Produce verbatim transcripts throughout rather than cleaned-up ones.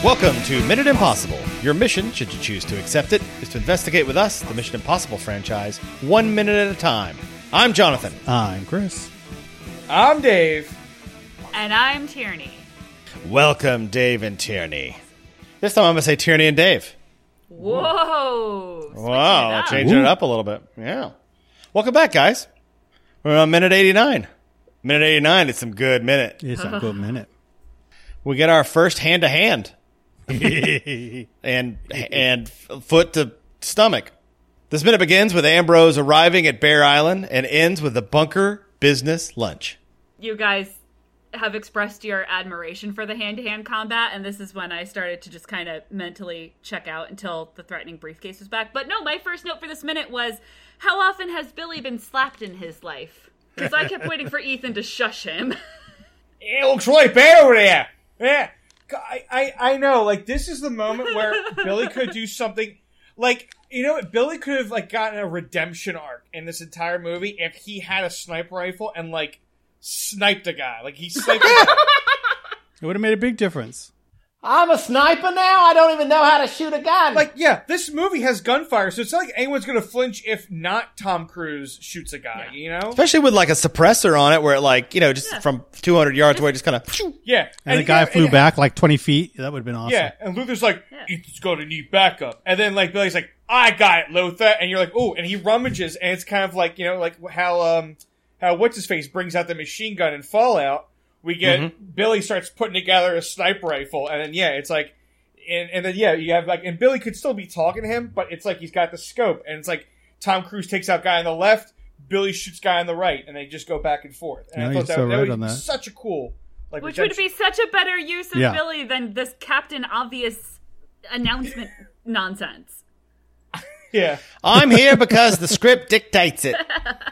Welcome to Minute Impossible. Your mission, should you choose to accept it, is to investigate with us the Mission Impossible franchise one minute at a time. I'm Jonathan. I'm Chris. I'm Dave. And I'm Tierney. Welcome, Dave and Tierney. This time I'm going to say Tierney and Dave. Whoa. Wow, changing it up a little bit. Yeah. Welcome back, guys. We're on minute eighty-nine. Minute eighty-nine is some good minute. It's a good minute. We get our first hand-to-hand. and and foot to stomach. This minute begins with Ambrose arriving at Bear Island and ends with the bunker business lunch. You guys have expressed your admiration for the hand-to-hand combat, and this is when I started to just kind of mentally check out until the threatening briefcase was back. But no, my first note for this minute was, how often has Billy been slapped in his life? Because I kept waiting for Ethan to shush him. It looks really bad over there. Yeah. I, I, I know, like, this is the moment where Billy could do something, like, you know, Billy could have, like, gotten a redemption arc in this entire movie if he had a sniper rifle and, like, sniped a guy. Like, he sniped a guy. It would have made a big difference. I'm a sniper now? I don't even know how to shoot a gun. Like, yeah, this movie has gunfire, so it's not like anyone's gonna flinch if not Tom Cruise shoots a guy, yeah. you know? Especially with, like, a suppressor on it where, it, like, you know, just yeah. from two hundred yards away, just kind of... Yeah. And, and the guy yeah, flew back like twenty feet. That would have been awesome. Yeah, and Luther's like, yeah. Ethan's gonna need backup. And then, like, Billy's like, I got it, Luther. And you're like, ooh, and he rummages, and it's kind of like, you know, like how, um, how What's-His-Face brings out the machine gun in Fallout. We get, mm-hmm. Billy starts putting together a sniper rifle, and then, yeah, it's like, And, and then, yeah, you have, like, and Billy could still be talking to him, but it's like he's got the scope. And it's like Tom Cruise takes out guy on the left, Billy shoots guy on the right, and they just go back and forth. And no, I thought that, so that right would on be that. such a cool, like, Which redemption. would be such a better use of yeah. Billy than this Captain Obvious announcement nonsense. Yeah. I'm here because the script dictates it.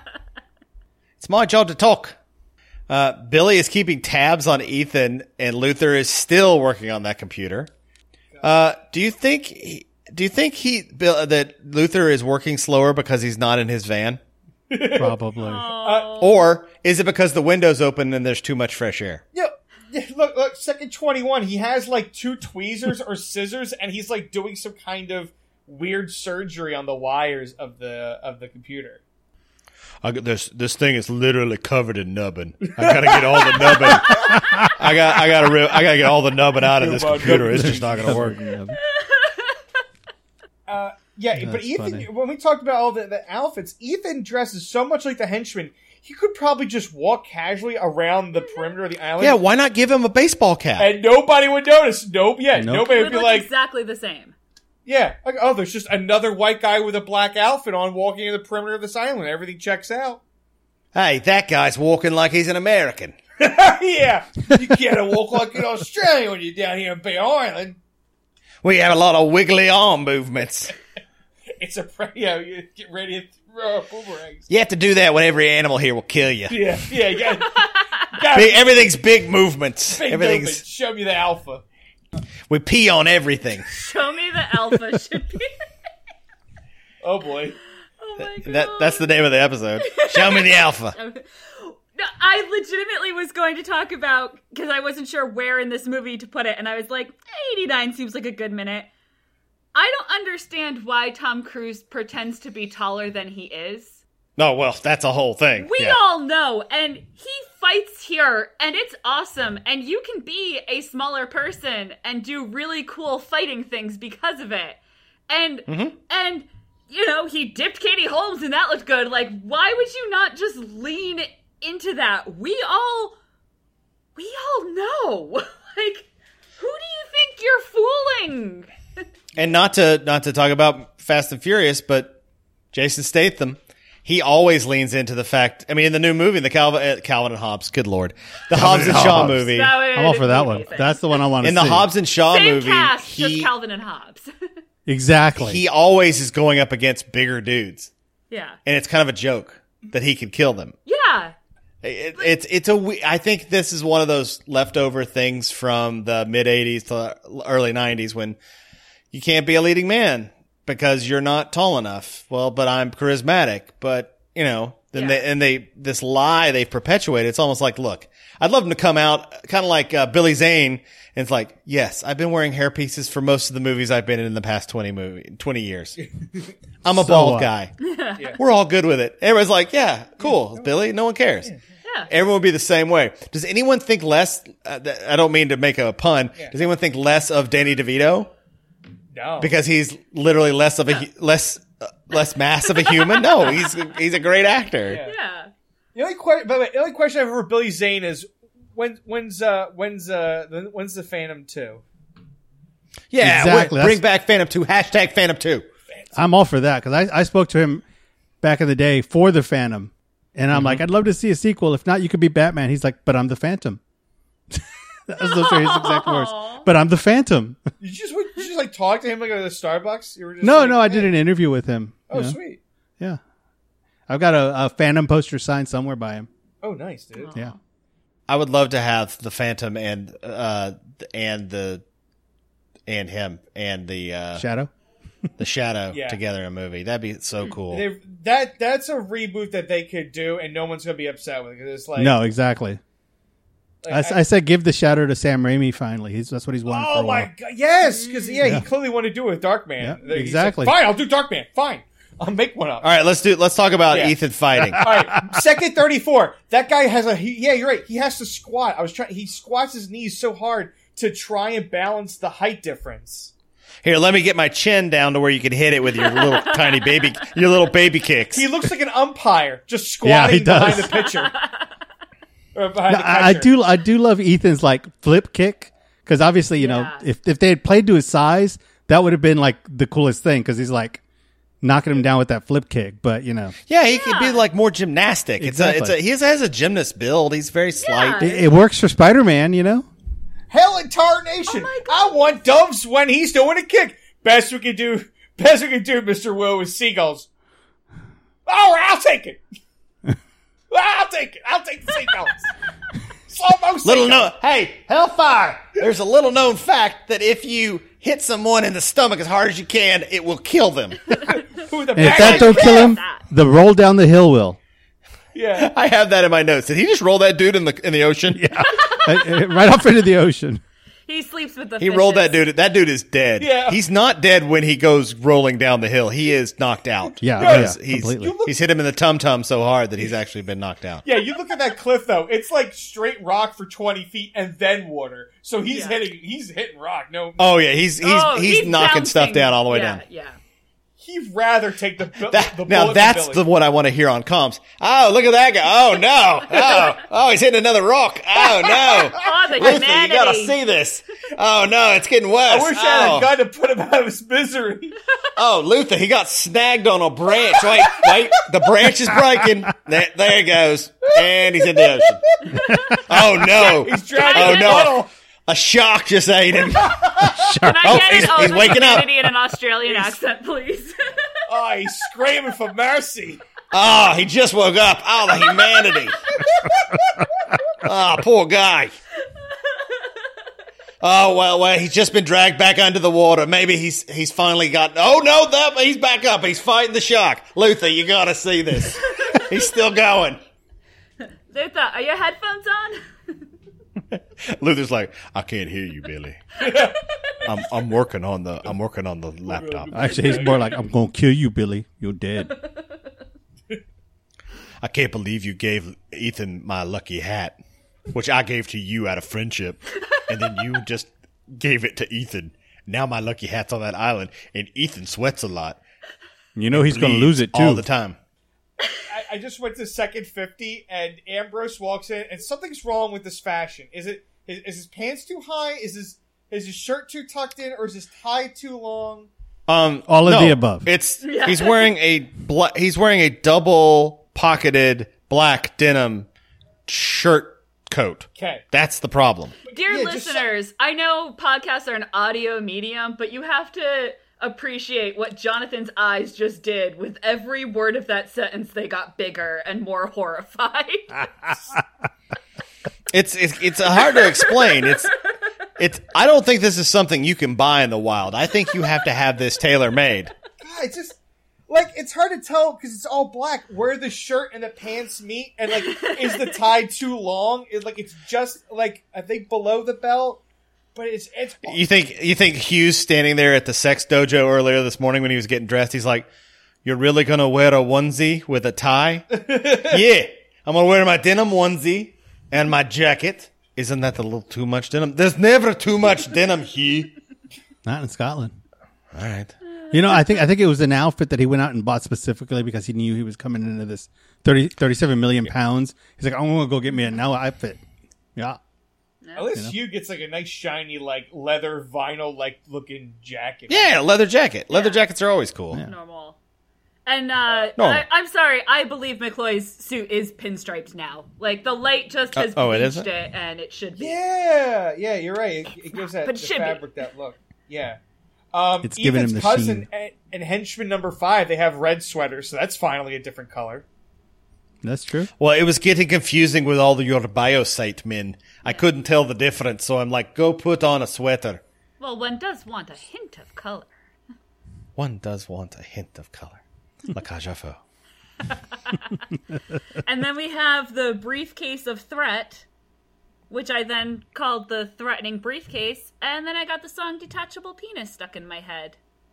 It's my job to talk. Uh, Billy is keeping tabs on Ethan, and Luther is still working on that computer. Uh, do you think? He, do you think he Bill, that Luther is working slower because he's not in his van? Probably. Uh, or is it because the window's open and there's too much fresh air? Yeah. Look, look. Second twenty-one. He has like two tweezers or scissors, and he's like doing some kind of weird surgery on the wires of the of the computer. I got this. This thing is literally covered in nubbin. I gotta get all the nubbin. I got. I gotta. Re- I gotta get all the nubbin out of this computer. It's just not gonna work. Uh, yeah, That's but Ethan. Funny. When we talked about all the, the outfits, Ethan dresses so much like the henchman. He could probably just walk casually around the perimeter of the island. Yeah, why not give him a baseball cap? And nobody would notice. Nope. Yeah, nope. nobody would, would be like exactly the same. Yeah, like, oh, there's just another white guy with a black outfit on walking in the perimeter of this island. Everything checks out. Hey, that guy's walking like he's an American. Yeah, you can't walk like an Australian when you're down here in Bear Island. We have a lot of wiggly arm movements. It's a, yeah, you get ready to throw boomerangs. You have to do that when every animal here will kill you. Yeah, yeah, you gotta, gotta, big, everything's big movements. Big everything's movement. Show me the alpha. We pee on everything. Show me the alpha should be. Oh boy. Oh my god. That, that's the name of the episode. Show me the alpha. No, I legitimately was going to talk about, because I wasn't sure where in this movie to put it, and I was like, eighty-nine seems like a good minute. I don't understand why Tom Cruise pretends to be taller than he is. No, well, that's a whole thing. We yeah. all know, and he fights here, and it's awesome, and you can be a smaller person and do really cool fighting things because of it. And, mm-hmm. and you know, he dipped Katie Holmes, and that looked good. Like, why would you not just lean into that? We all, we all know. Like, who do you think you're fooling? And not to not to talk about Fast and Furious, but Jason Statham, he always leans into the fact. I mean, in the new movie, the Calvin, uh, Calvin and Hobbes, good lord, the Calvin Hobbs and Shaw Hobbs. movie. I'm all for that one. That's the one I want to see. see. In the Hobbs and Shaw Same movie, cast, he, just Calvin and Hobbes. Exactly. He always is going up against bigger dudes. Yeah, and it's kind of a joke that he could kill them. Yeah. It, it's it's a I think this is one of those leftover things from the mid eighties to early nineties when you can't be a leading man because you're not tall enough. Well, but I'm charismatic. But you know, Then Yeah. they, and they, this lie they've perpetuated. It's almost like, look, I'd love them to come out kind of like uh, Billy Zane. And it's like, yes, I've been wearing hair pieces for most of the movies I've been in in the past twenty movie, twenty years. I'm a So bald what? guy. We're all good with it. Everybody's like, yeah, cool, Billy. No one cares. Yeah. Everyone would be the same way. Does anyone think less? Uh, th- I don't mean to make a pun. Does anyone think less of Danny DeVito No. because he's literally less of a hu- less uh, less mass of a human? No, he's he's a great actor. Yeah. Yeah. The only question, by the way, the only question I have for Billy Zane is when, when's, uh, when's, uh, the- when's the Phantom two? Yeah, Exactly. we're- bring That's- back Phantom two. Hashtag Phantom two. I'm all for that because I, I spoke to him back in the day for the Phantom, and I'm Mm-hmm. like, I'd love to see a sequel. If not, you could be Batman. He's like, but I'm the Phantom. That was those are his exact words. But I'm the Phantom. Did you just, did you just like talk to him like at the Starbucks? You were just No, like, no, I hey. did an interview with him. Oh, you know? sweet. Yeah, I've got a, a Phantom poster signed somewhere by him. Oh, nice, dude. Yeah, I would love to have the Phantom and uh and the and him and the uh Shadow. the Shadow Yeah. together in a movie. That'd be so cool. They've- That that's a reboot that they could do, and no one's gonna be upset with it. 'Cause it's like, No, exactly. like, I, s- I said give the Shadow to Sam Raimi. Finally, he's that's what he's wanted for oh a while. my god, yes, because yeah, Yeah. he clearly wanted to do it with Darkman. Yeah, He's like, exactly. fine, I'll do Darkman. Fine, I'll make one up. All right, let's do. Let's talk about Yeah. Ethan fighting. All right, second thirty-four. That guy has a. He, yeah, you're right. He has to squat. I was trying. He squats his knees so hard to try and balance the height difference. Here, let me get my chin down to where you can hit it with your little tiny baby, your little baby kicks. He looks like an umpire just Yeah, squatting he does. behind the pitcher. Or behind No, the I, I catcher. do I do love Ethan's like flip kick because obviously you know Yeah. if if they had played to his size that would have been like the coolest thing because he's like knocking him down with that flip kick. But you know Yeah, he could be like more gymnastic. It's a, it's Exactly. a, he has a gymnast build. He's very slight. Yeah. it, it works for Spider Man. You know. Hell and tarnation. Oh my I want doves when he's doing a kick. Best we can do, best we can do, Mister Will, is seagulls. All right, I'll take it. I'll take it. I'll take the seagulls. Slow-mo seagulls. Little known, hey, Hellfire. There's a little known fact that if you hit someone in the stomach as hard as you can, it will kill them. Who the And if bad that guy don't kill him, that. the roll down the hill will. Yeah. I have that in my notes. Did he just roll that dude in the in the ocean? Yeah, Uh, uh, right off into the ocean. He sleeps with the he rolled that fishes. dude. That dude is dead. Yeah. He's not dead when he goes rolling down the hill. He is knocked out. Yeah, Because oh, yeah, he's, completely. he's hit him in the tum tum so hard that he's actually been knocked out. Yeah, you look at that cliff though. It's like straight rock for twenty feet and then water. So he's Yeah. hitting. He's hitting rock. No, Oh yeah, he's he's Oh, he's, knocking bouncing. stuff down all the way yeah, down. Yeah. he'd rather take the, bu- That, the now bullet that's than the Billy. what I want to hear on comms. Oh, look at that guy! Oh no! Oh, oh, he's hitting another rock! Oh no! Oh, the Luther, you humanity. gotta see this! Oh no, it's getting worse! I wish I had oh. a gun to put him out of his misery. Oh, Luther, he got snagged on a branch. Wait, wait, the branch is breaking. There, there he goes, and he's in the ocean. Oh no! He's dragging Oh a no! puddle. A shark just ate him. Can I Oh, get he's- an oh, he's the waking up. humanity in an Australian accent, please? Oh, he's screaming for mercy. Oh, he just woke up. Oh, the humanity. Oh, poor guy. Oh well, well, he's just been dragged back under the water. Maybe he's he's finally got. Oh no, that he's back up. He's fighting the shark. Luther, you gotta see this. He's still going. Luther, are your headphones on? Luther's like, I can't hear you, Billy. I'm I'm working on the I'm working on the laptop. Actually, he's more like, I'm going to kill you, Billy. You're dead. I can't believe you gave Ethan my lucky hat, which I gave to you out of friendship, and then you just gave it to Ethan. Now my lucky hat's on that island, and Ethan sweats a lot. You know he's going to Bleeds lose it, too. all the time. I, I just went to second fifty, and Ambrose walks in, and something's wrong with this fashion. Is it is, is his pants too high? Is his is his shirt too tucked in, or is his tie too long? Um, All of no, the above. It's Yeah. he's wearing a bla- he's wearing a double pocketed black denim shirt coat. Okay. That's the problem. Dear Yeah, just- listeners, I know podcasts are an audio medium, but you have to appreciate what Jonathan's eyes just did. With every word of that sentence, they got bigger and more horrified. It's it's it's hard to explain. It's it's. I don't think this is something you can buy in the wild. I think you have to have this tailor made. God, it's just like it's hard to tell because it's all black where the shirt and the pants meet, and like is the tie too long? Is like it's just like I think below the belt, but it's it's. You think you think Hughes standing there at the sex dojo earlier this morning when he was getting dressed? He's like, "You're really gonna wear a onesie with a tie?" Yeah, I'm gonna wear my denim onesie and my jacket. Isn't that a little too much denim? There's never too much denim, Hugh. Not in Scotland. All right. You know, I think I think it was an outfit that he went out and bought specifically because he knew he was coming into this thirty, thirty-seven million pounds. He's like, I'm going to go get me a now outfit. Yeah. At least Hugh gets like a nice shiny like leather vinyl like looking jacket. Yeah, leather jacket. Leather Yeah. jackets are always cool. Yeah. Normal. And uh, Normal. I, I'm sorry, I believe McCloy's suit is pinstriped now. Like the light just has Uh, oh, it bleached isn't? it, and it should be. Yeah, yeah, you're right. It, it gives that But the should be. fabric that look. Yeah. Um, It's giving Ethan's him the cousin sheen. and, and henchman number five, they have red sweaters, so that's finally a different color. That's true. Well, it was getting confusing with all the your biosite men. I couldn't tell the difference, so I'm like, go put on a sweater. Well, one does want a hint of color. One does want a hint of color. La cage à feu. And then we have the briefcase of threat, which I then called the threatening briefcase, and then I got the song Detachable Penis stuck in my head.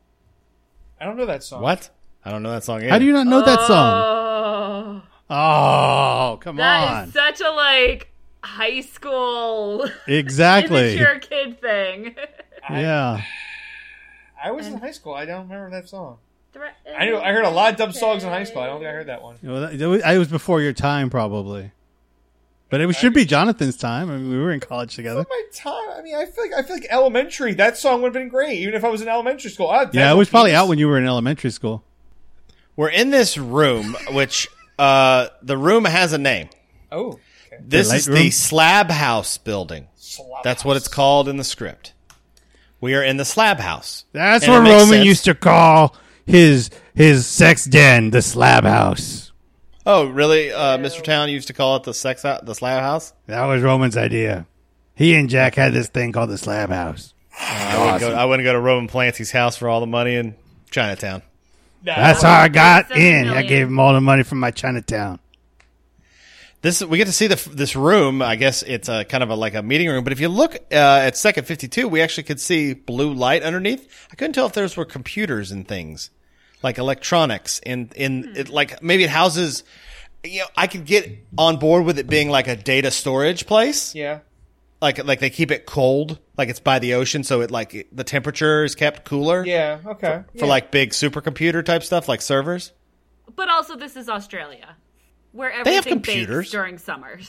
I don't know that song. What? I don't know that song either. How do you not know that song? Oh, Oh, come that on. is such a, like, high school Exactly. immature kid thing. Yeah. I was in high school. I don't remember that song. Threatening I knew I heard a lot of dumb songs in high school. I don't think I heard that one. Well, that, it was, I was before your time, probably. But it should be Jonathan's time. I mean, we were in college together. My time. I mean, I feel like I feel like elementary. That song would have been great, even if I was in elementary school. Oh, Yeah, it was probably out when you were in elementary school. We're in this room, which uh, the room has a name. Oh, okay. This light is room? the Slab House building. Slab That's what it's called in the script. We are in the Slab House. That's And what it makes Roman sense. used to call his his sex den, the slab house. Oh, really? Uh, Mister Town used to call it the sex house, the Slab House. That was Roman's idea. He and Jack had this thing called the slab house. I wouldn't, go, I wouldn't go to Roman Polanski's house for all the money in Chinatown. Nah, That's how I got Seven in. I million. gave him all the money from my Chinatown. This we get to see the this room. I guess it's a kind of a like a meeting room. But if you look uh, at second fifty-two, we actually could see blue light underneath. I couldn't tell if those were computers and things like electronics. In in it, like maybe it houses. You know, I could get on board with it being like a data storage place. Yeah. Like like they keep it cold, like it's by the ocean, so it like it, the temperature is kept cooler. Yeah. Okay. For Yeah. like big supercomputer type stuff, like servers. But also, this is Australia, where They have everything computers. bakes during summers.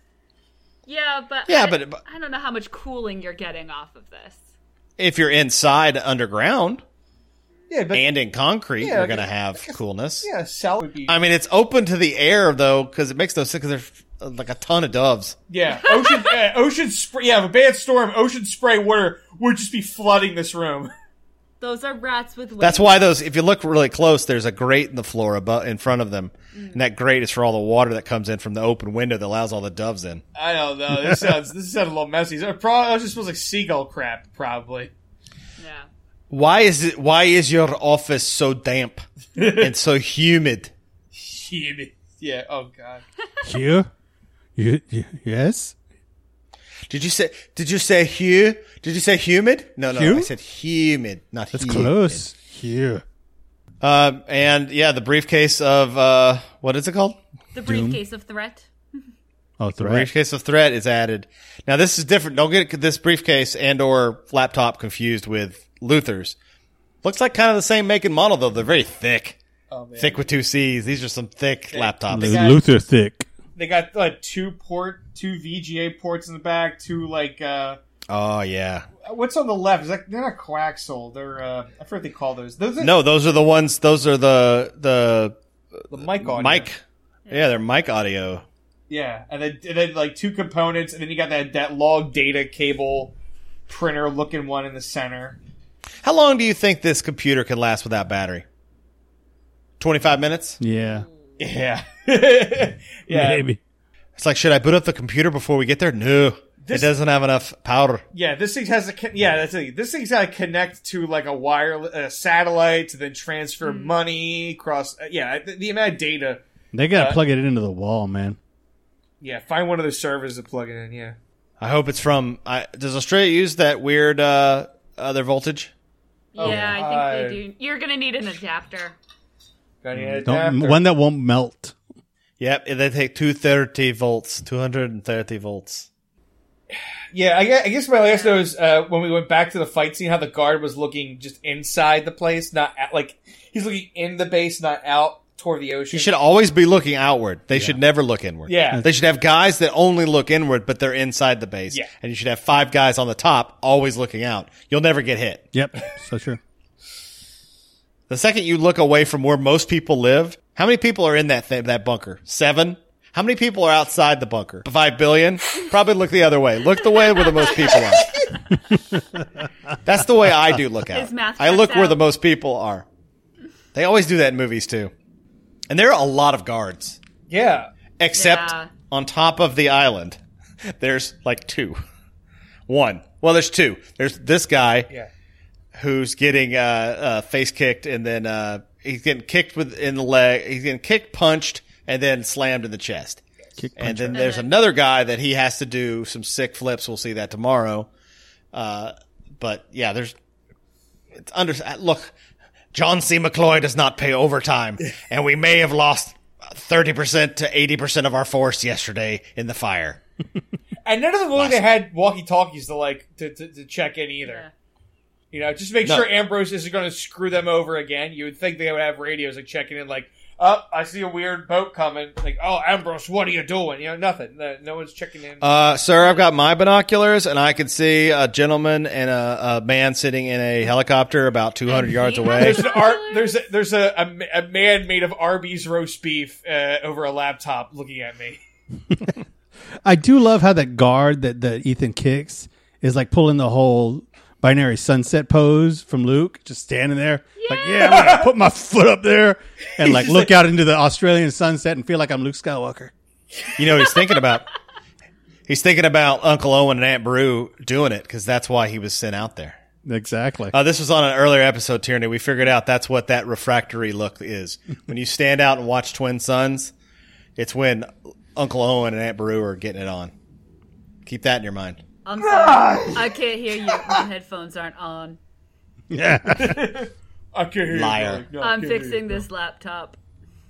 Yeah, but Yeah, I, but- but- I don't know how much cooling you're getting off of this. If you're inside underground yeah, but and in concrete, Yeah, you're I gonna guess- have I guess- coolness. yeah, cell would be. I mean, it's open to the air though, because it makes no sense. Because there's uh, like a ton of doves. Yeah, ocean, uh, ocean spray. Yeah, a bad storm, ocean spray water would just be flooding this room. Those are rats with wings. That's why those. If you look really close, there's a grate in the floor above in front of them, and that grate is for all the water that comes in from the open window that allows all the doves in. I don't know. This sounds this sounds a little messy. It probably it just smells like seagull crap. Probably. Yeah. Why is it? Why is your office so damp and so humid? Yeah. Oh god. Hugh? You, you, yes? Did you say? Did you say hu? Did you say humid? No, no, Hugh? I said humid, not That's humid. close. Hugh. Um, and yeah, the briefcase of uh, what is it called? The briefcase of threat. Oh, The threat. briefcase of threat is added. Now this is different. Don't get this briefcase and or laptop confused with Luther's. Looks like kind of the same make and model though. They're very thick, Oh man. thick with two C's. These are some thick laptops. Lu- got- Luther thick. They got like two port, two V G A ports in the back. Two like uh, Oh yeah. what's on the left? Is that they're not coaxial? They're uh, I forget what they call those. Those are No, those are the ones. Those are the the the mic audio. mic. Yeah, they're mic audio. Yeah, and then, and then like two components, and then you got that that log data cable printer looking one in the center. How long do you think this computer can last without battery? Twenty-five minutes. Yeah. Yeah, yeah. Maybe. It's like, should I boot up the computer before we get there? No. This, it doesn't have enough power. Yeah, this thing has a con- yeah. That's it. This thing's got to connect to like a wireless uh, satellite to then transfer mm. money across. Uh, yeah, the, the amount of data. They got to uh, plug it into the wall, man. Yeah, find one of the servers to plug it in. Yeah. I hope it's from. I, does Australia use that weird uh, other voltage? Yeah, oh, I think uh, they do. You're gonna need an adapter. Gonna need an adapter. Don't, one that won't melt. Yep, they take two hundred thirty volts, two hundred thirty volts. Yeah, I guess, I guess my last note is uh, when we went back to the fight scene, how the guard was looking just inside the place, not at, like he's looking in the base, not out toward the ocean. He should always be looking outward. They yeah. should never look inward. Yeah, they should have guys that only look inward, but they're inside the base. Yeah, and you should have five guys on the top, always looking out. You'll never get hit. Yep, so true. The second you look away from where most people live, how many people are in that th- that bunker? Seven. How many people are outside the bunker? Five billion? Probably look the other way. Look the way where the most people are. That's the way I do look out. I look where the most people are. They always do that in movies, too. And there are a lot of guards. Yeah. Except yeah. on top of the island, there's like two. One. Well, there's two. There's this guy yeah. who's getting uh, uh, face kicked, and then uh, he's getting kicked with in the leg. He's getting kicked, punched, and then slammed in the chest. Kick, and then there's another guy that he has to do some sick flips. We'll see that tomorrow. Uh, but yeah, there's it's under. Look, John C. McCloy does not pay overtime, and we may have lost thirty percent to eighty percent of our force yesterday in the fire. And none of them really had walkie-talkies to like to, to, to check in either. Yeah. You know, just make no. sure Ambrose isn't going to screw them over again. You would think they would have radios like checking in, like. Oh, I see a weird boat coming. Like, oh, Ambrose, what are you doing? You know, nothing. No, no one's checking in. Uh, sir, I've got my binoculars, and I can see a gentleman and a, a man sitting in a helicopter about two hundred yards away. There's an art. There's a, there's a, a, a man made of Arby's roast beef uh, over a laptop looking at me. I do love how that guard that, that Ethan kicks is like pulling the whole binary sunset pose from Luke, just standing there. Yeah. Like, yeah, I'm going to put my foot up there and like look like, out into the Australian sunset and feel like I'm Luke Skywalker. You know what he's thinking about? He's thinking about Uncle Owen and Aunt Beru doing it because that's why he was sent out there. Exactly. Uh, this was on an earlier episode, Tierney. We figured out that's what that refractory look is. When you stand out and watch Twin Suns, it's when Uncle Owen and Aunt Beru are getting it on. Keep that in your mind. I'm sorry. I can't hear you. My headphones aren't on. Yeah. I can't hear Liar. you. No, I'm I fixing you, this laptop.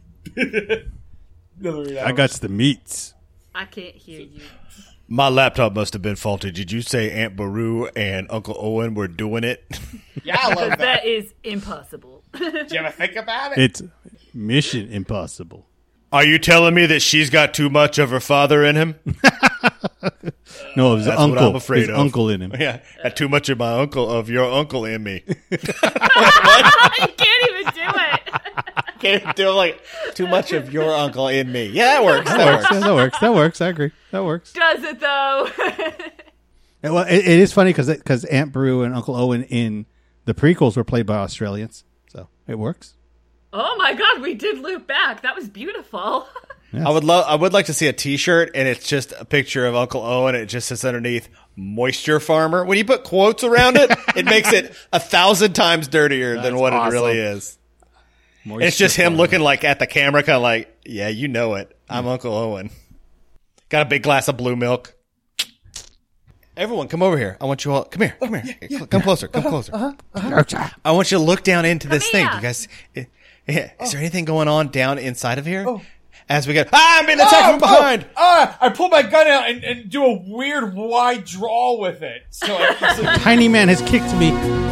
I got the meats. I can't hear you. My laptop must have been faulty. Did you say Aunt Beru and Uncle Owen were doing it? Yeah, I love that. That is impossible. Did you ever think about it? It's mission impossible. Are you telling me that she's got too much of her father in him? No, it was That's uncle. What I'm afraid his of. uncle in him. Yeah, had too much of my uncle, of your uncle in me. You can't even do it. Can't do like too much of your uncle in me. Yeah, that works. That, That works. works. Yeah, that works. That works. I agree. That works. Does it though? Yeah, well, it, it is funny because because Aunt Beru and Uncle Owen in the prequels were played by Australians, so it works. Oh my God, we did loop back. That was beautiful. Yes. I would love. I would like to see a T-shirt, and it's just a picture of Uncle Owen. And it just says underneath "Moisture Farmer." When you put quotes around it, it makes it a thousand times dirtier That's than what awesome. it really is. Moisture It's just him farmer. looking like at the camera, kind of like, "Yeah, you know it. I'm mm. Uncle Owen." Got a big glass of blue milk. Everyone, come over here. I want you all. Come here. Come here. Yeah, yeah. Come closer. Come uh-huh, closer. Uh-huh, uh-huh. I want you to look down into this here. thing, you guys. It, yeah. Oh. Is there anything going on down inside of here? Oh. As we go, ah, I'm being attacked oh, from behind. Oh, ah, I pull my gun out and, and do a weird wide draw with it. So I, like, Tiny man has kicked me.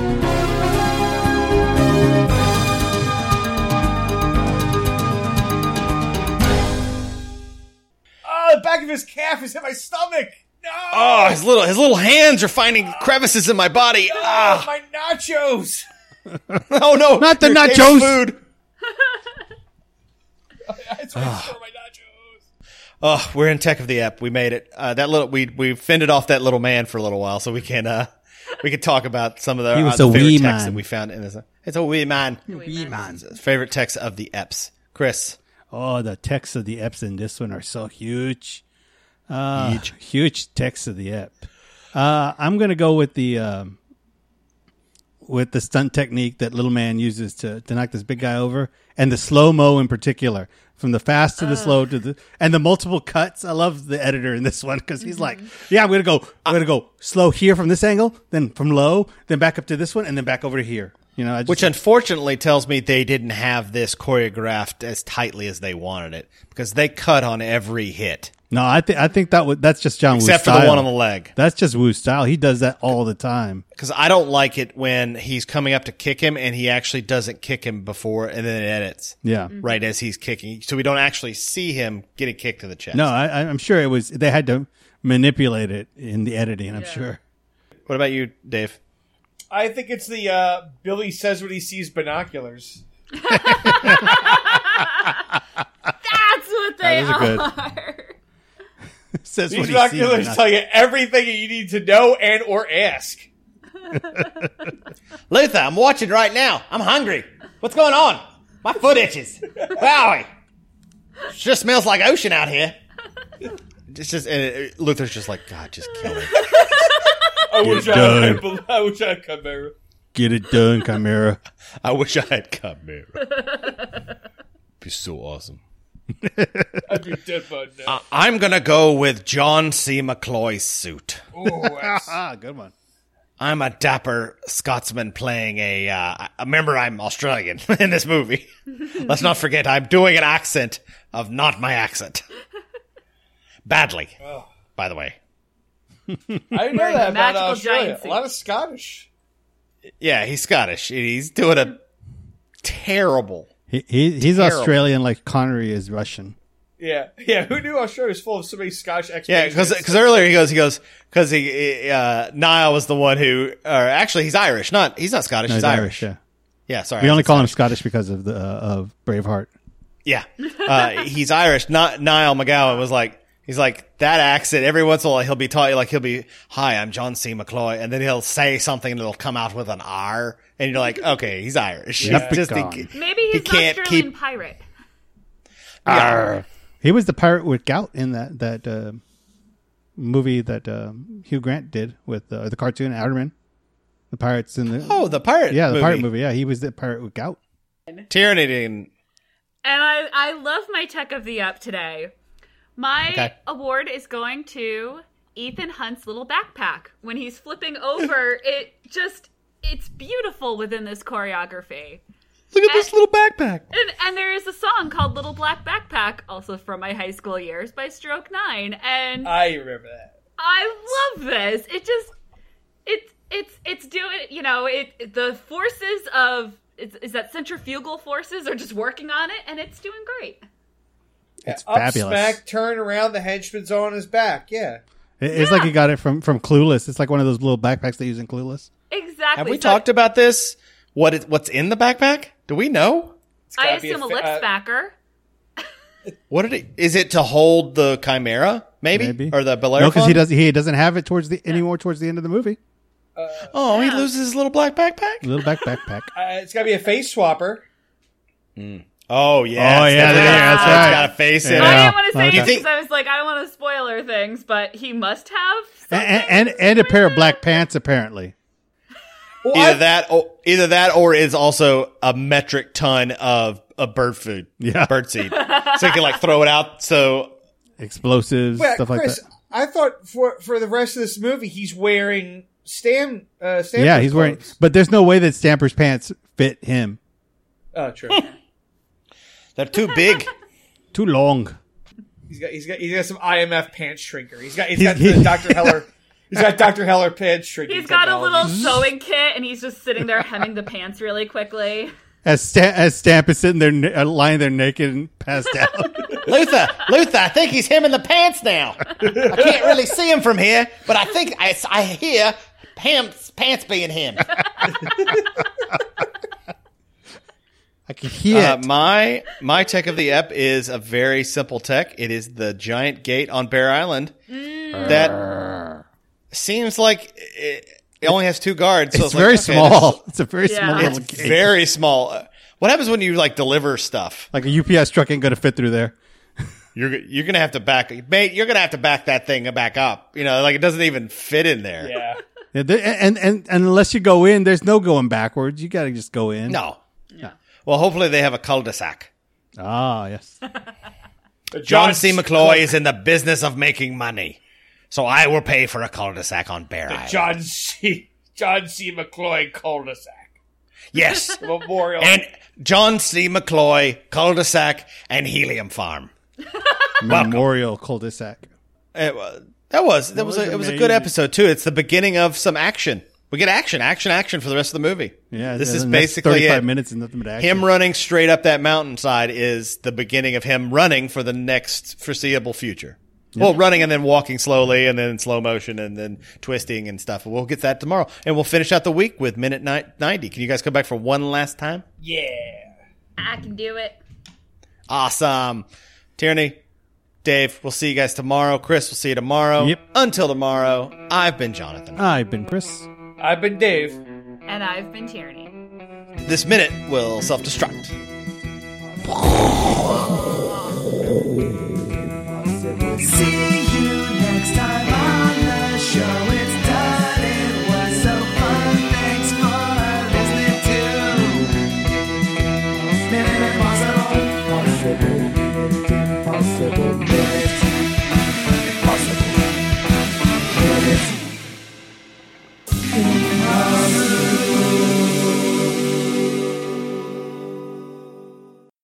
Oh, the back of his calf has hit my stomach. No. Oh, his little his little hands are finding crevices in my body. No, ah, my nachos. Oh no, Not the Your nachos. Food. That's why I store my nachos. Oh, we're in Tech of the Ep. We made it. Uh, that little we we fended off that little man for a little while, so we can uh we can talk about some of the, He was uh, a the favorite wee texts man. that we found in this. It's a wee man. Wee man. Favorite text of the Eps, Chris. Oh, the texts of the Eps in this one are so huge. Uh, Huge. huge text of the ep. Uh, I'm gonna go with the um, with the stunt technique that Little Man uses to, to knock this big guy over, and the slow mo in particular, from the fast to the uh. slow to the and the multiple cuts. I love the editor in this one because he's mm-hmm. like, "Yeah, I'm gonna go, I'm gonna go slow here from this angle, then from low, then back up to this one, and then back over to here." You know, I just, which unfortunately tells me they didn't have this choreographed as tightly as they wanted it because they cut on every hit. No, I think I think that would that's just John Woo's style. Except for the one on the leg. That's just Woo's style. He does that all the time. Because I don't like it when he's coming up to kick him and he actually doesn't kick him before and then it edits. Yeah, Mm-hmm. right as he's kicking, so we don't actually see him get a kick to the chest. No, I, I'm sure it was. They had to manipulate it in the editing. I'm Yeah. sure. What about you, Dave? I think it's the uh, Billy says when he sees binoculars. That's what they Those are good. are. Says These what he binoculars sees. tell you everything you need to know and or ask. Luther, I'm watching right now. I'm hungry. What's going on? My foot itches. Wowie. Sure smells like ocean out here. It's just and uh, Luther's just like, God, just kill me. I wish I, done. had, I wish I had Chimera. Get it done, Chimera. I wish I had Chimera. Be so awesome. I'd be dead by now. Uh, I'm gonna go with John C. McCloy's suit. Ooh, that's- Ah, good one. I'm a dapper Scotsman playing a. Uh, remember, I'm Australian in this movie. Let's not forget, I'm doing an accent of not my accent. Badly, oh. by the way. I didn't know that about Magical Australia. giant A lot of Scottish. Yeah, he's Scottish. He's doing a terrible. He, he he's Terrible. Australian, like Connery is Russian. Yeah, yeah. Who knew Australia was full of so many Scottish Yeah, expatriates? because earlier he goes he goes because he uh, Niall was the one who, or actually he's Irish. Not he's not Scottish. No, he's, he's Irish. Yeah, Yeah, sorry. we I only said call him Scottish. Scottish because of the uh, of Braveheart. Yeah, uh, he's Irish. Not Niall McGowan was like. He's like, that accent, every once in a while he'll be talking, like he'll be, hi, I'm John C. McCloy, and then he'll say something and it'll come out with an R, and you're like, okay, he's Irish. Yeah. He's just, he, Maybe he he's can't an Australian keep, pirate. Arr. He was the pirate with gout in that that uh, movie that uh, Hugh Grant did with uh, the cartoon Outerman. The pirates in the Oh, the pirate yeah, the movie. pirate movie. Yeah, he was the pirate with gout. Tyranny and And I, I love my tech of the up today. My Okay. award is going to Ethan Hunt's little backpack. When he's flipping over, it just, it's beautiful within this choreography. look at this And- little backpack. And, and there is a song called Little Black Backpack, also from my high school years, by Stroke Nine. And I remember that. I love this. It just, it's, it's, it's doing, you know, it, the forces of, is, is that centrifugal forces are just working on it, and it's doing great. It's Up, fabulous. smack, turn around, the henchman's on his back. Yeah. It- it's like he got it from from Clueless. It's like one of those little backpacks they use in Clueless. Exactly. Have we So talked about this? What it, what's in the backpack? Do we know? It's I gotta be assume a fa- lip uh, smacker. What did it, is it to hold the Chimera, maybe? Maybe Or the Bellerophon? No, because he does he doesn't have it towards the anymore towards the end of the movie. Oh, he Yeah. loses his little black backpack? Little back backpack. Uh, it's got to be a face swapper. Oh, yeah. Oh, it's yeah, definitely- yeah, it's that's right. got a face in Yeah. it. I didn't want to say Okay. it because I was like, I don't want to spoiler things, but he must have something. and, and and a pair of black pants apparently. Well, Either I- that, or, either that, or is also a metric ton of, of bird food, Yeah. bird seed, so you can like throw it out. So Explosives, Wait, stuff like Chris, that. I thought for for the rest of this movie he's wearing Stam. Uh, Stamper's Yeah, he's wearing. clothes. But there's no way that Stamper's pants fit him. Oh, true. they're too big. Too long. he's got he's got he's got some I M F pants shrinker. He's got he's He's- got he- the Doctor Heller. He's got Doctor Heller pants shrinking. He's got a technology. little sewing kit, and he's just sitting there hemming the pants really quickly. As Sta- as Stamp is sitting there, na- uh, lying there naked and passed out. Luther, Luther, I think he's him in the pants now. I can't really see him from here, but I think I, I hear pants pants being him. I can hear Uh, it. my my tech of the ep is a very simple tech. It is the giant gate on Bear Island that seems like it, it only has two guards. So It's like, very okay, small. this It's a very Yeah. small is- little It's gate. very small. Uh, What happens when you like deliver stuff? Like a U P S truck ain't going to fit through there. You're you're gonna have to back, mate. You're gonna have to back that thing back up. You know, like it doesn't even fit in there. Yeah. Yeah, there- and, and and unless you go in, there's no going backwards. You got to just go in. No. Yeah. Well, hopefully they have a cul-de-sac. Ah, yes. John C. McCloy is in the business of making money, so I will pay for a cul-de-sac on Bear The Island. John C. John C. McCloy cul-de-sac. Yes, Memorial. and John C. McCloy cul-de-sac and helium farm. Memorial cul-de-sac. It was, that was that was, was a, it was a amazing. good episode too. It's the beginning of some action. We get action, action, action for the rest of the movie. Yeah, this and is the next basically thirty-five it. minutes and nothing but action. Him running straight up that mountainside is the beginning of him running for the next foreseeable future. Well, running and then walking slowly and then in slow motion and then twisting and stuff. We'll get that tomorrow. And we'll finish out the week with minute ninety. Can you guys come back for one last time? Yeah. I can do it. Awesome. Tierney, Dave, we'll see you guys tomorrow. Chris, we'll see you tomorrow. Yep. Until tomorrow, I've been Jonathan. I've been Chris. I've been Dave. And I've been Tierney. This minute will self-destruct.